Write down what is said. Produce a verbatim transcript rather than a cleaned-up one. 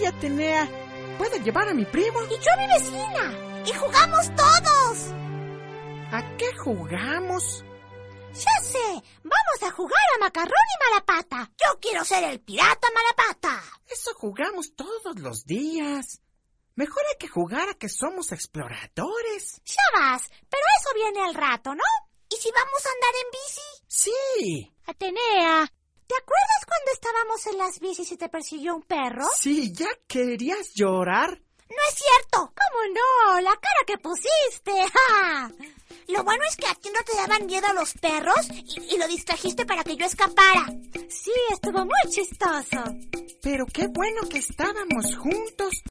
Atenea. ¿Puedo llevar a mi primo? Y yo a mi vecina. Y jugamos todos. ¿A qué jugamos? Ya sé, vamos a jugar a Macarrón y Malapata. Yo quiero ser el pirata Malapata. Eso jugamos todos los días. Mejor hay que jugar a que somos exploradores. Ya vas, pero eso viene al rato, ¿no? ¿Y si vamos a andar en bici? Sí. Atenea, ¿te acuerdas cuando estábamos en las bicis y te persiguió un perro? Sí, ¿ya querías llorar? No es cierto. ¿Cómo no? La cara que pusiste. ¡Ja! Lo bueno es que a ti no te daban miedo los perros y, y lo distrajiste para que yo escapara. Sí, estuvo muy chistoso. Pero qué bueno que estábamos juntos.